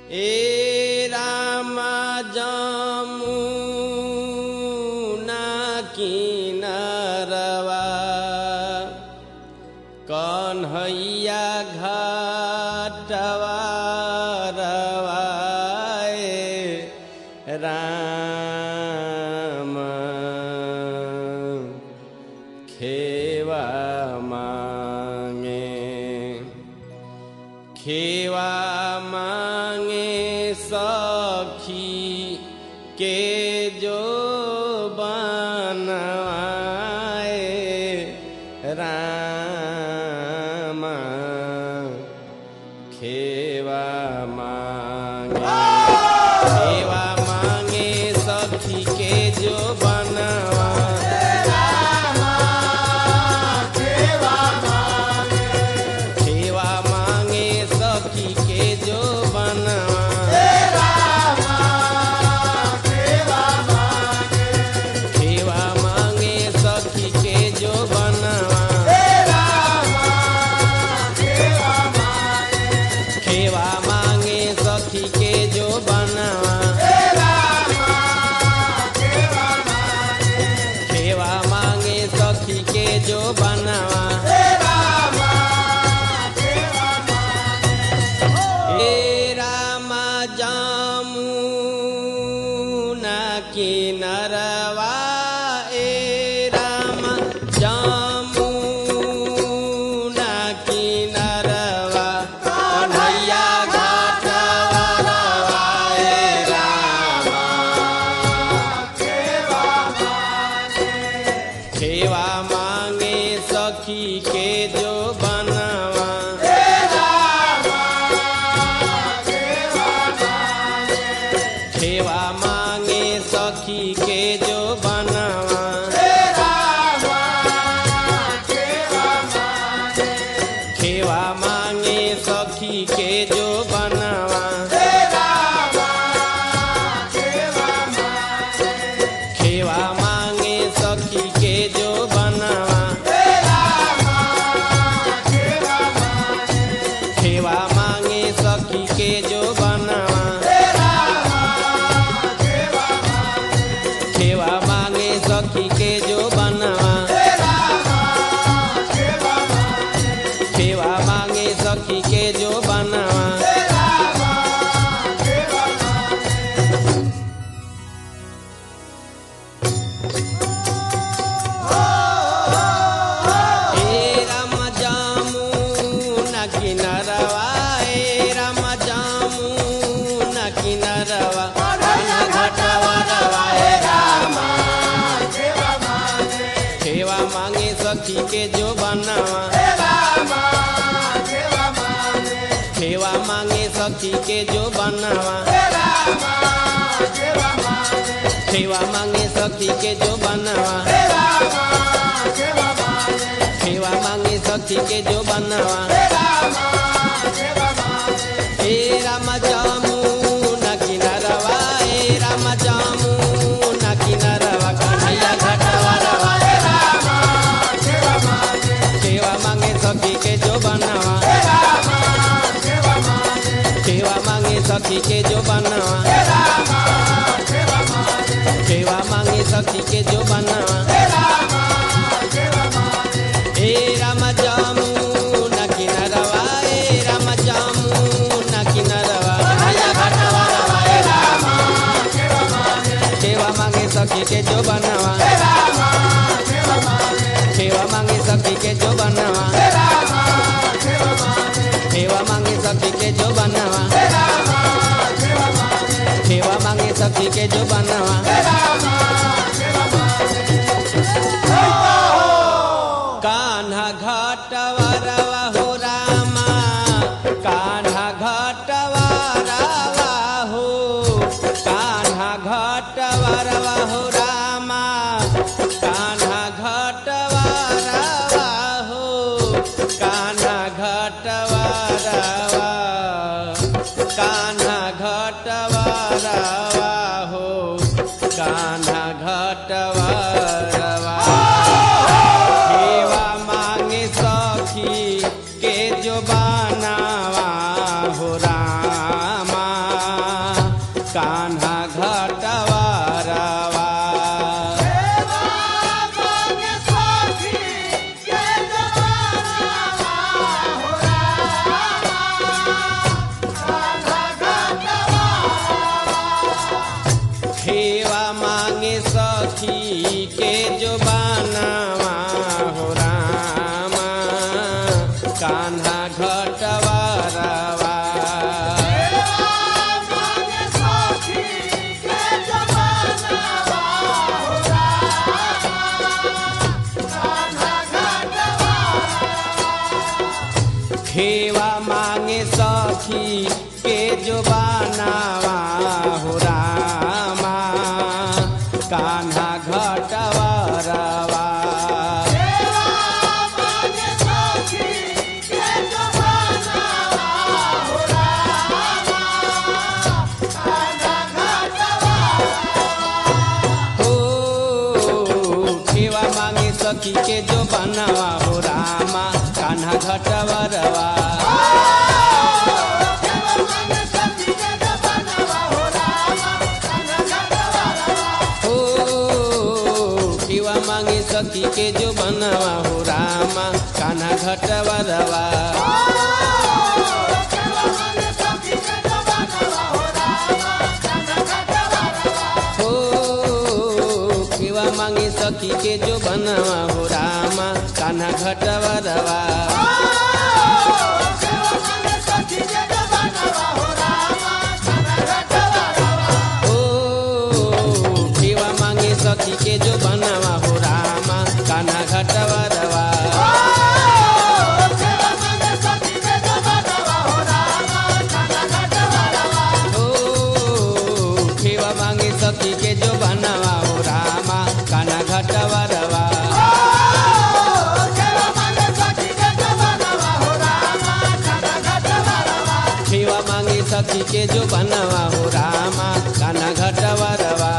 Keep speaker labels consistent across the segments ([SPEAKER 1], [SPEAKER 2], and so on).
[SPEAKER 1] ए रामा जमुना किनारवा कन्हैया घाटवा रवाए राम खेवा मांगे सखी के जो बनवाए राम खेवा मांगे सखी के जो बनवाए खेवा मांगे सखी के जो बनवाए खेवा मांगे सखी के जो बनवाए खेवा मांगे सखी के जो बनवाए खेवा मांगे सखी के जो बनवाए ए रामा जमुना किनारवा ए रामा जमुना किनारवा कन्हैया घाटवा रवाए रामा खेवा मांगे सखी के जो बनवा खेवा मांगे सखी के जो बनवा खेवा मांगे सखी के जो बनवा खेवा मांगे सखी के जो बनवा खेवा मांगे सखी के जो बनवा खेवा मांगे सखी के जो बनवा खेवा मांगे सखी के जो बनवा ए राम जमुना किनारवा ए राम जमुना किनारवा कन्हैया घाटवा रवाए रामा खेवा मांगे सखी के जो बनवा खेवा मांगे सखी के जो बनवा खेवा मांगे सखी के जो बनवा खेवा मांगे सखी के जो बनवा ए राम जमुना किनारवा ए राम जमुना किनारवा कन्हैया घाटवा रवाए खेवा मांगे सखी के जो बनवा खेवा मांगे सखी के जो बनवा खेवा मांगे सखी के जो बनवा ए राम जमुना किनारवा ए राम जमुना किनारवा कन्हैया घाटवा रवाए रामा खेवा मांगे सखी के जो बनवा खेवा मांगे सखी के जो बनवा खेवा मांगे सखी के जो बनवा खेवा मांगे सखी के जो बनवा कान्हा घाटवा रवा हो रामा कान्हा घाटवा रवा हो कान्हा घाटवा रवा हो रामा कान्हा घाटवा रवा हो कान्हा घाटवा रवा कान्हा घाटवा रवा हो कान्हा घाटवा रवा खेवा मांगे सखी के जो बनवा हो रामा कान्हा घटवरवा खेवा मांगे सखी के जो बनवा हो रामा कान्हा घटवरवा खेवा मांगे सखी के जो बनवा हो रामा कान्हा घटवरवा खेवा मांगे सखी के जो बनवा हो रामा कान्हा घटवरवा खेवा मांगे सखी के जो बनवा हो रामा कान्हा घटवरवा खेवा मांगे सखी के जो बनवा हो रामा कान्हा घटवरवा खेवा मांगे सखी के जो बनवा हो रामा कान्हा घटवरवा खेवा मांगे सखी के जो बनवा हो रामा कान्हा घटवरवा खेवा मांगे सखी के जो बनवा हो रामा कान्हा घटवरवा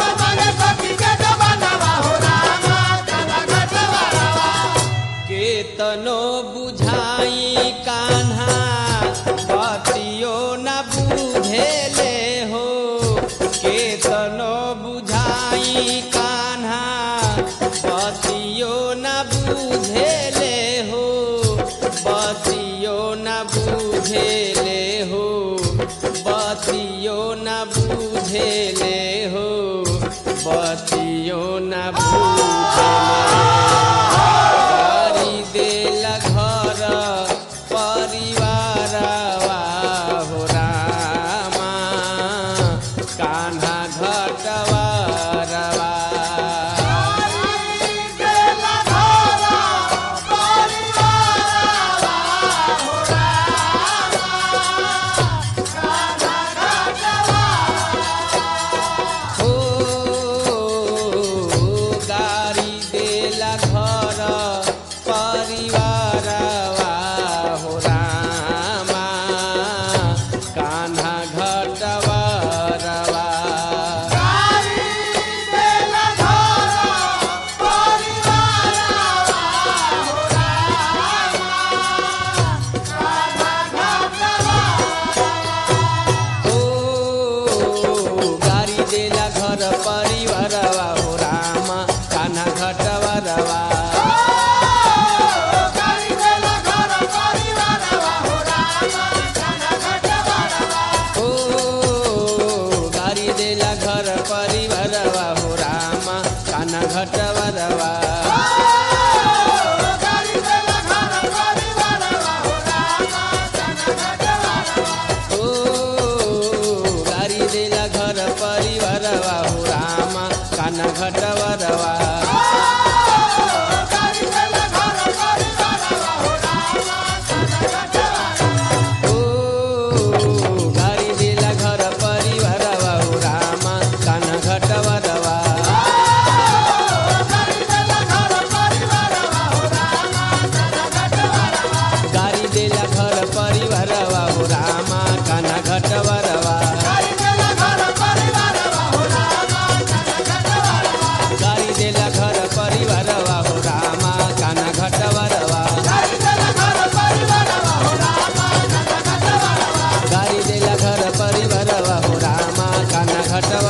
[SPEAKER 1] केतनो बुझाई कान्हा बतियो न बुझेले हो केतनो बुझाई कान्हा बतियो न बुझेले हो बतियो न बुझेले हो बतियो न बुझेले हो बतियो न बुझेले घर परिवारवा हो रामा कान्हा घटवरवा गारी देला घर परिवारवा हो रामा कान्हा घटवरवा गारी देला घर परिवारवा हो रामा कान्हा घटवरवा गारी देला घर परिवारवा हो रामा कान्हा घटवरवा गारी देला घर परिवारवा हो रामा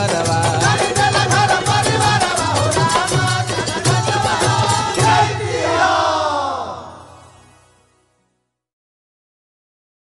[SPEAKER 1] घरवा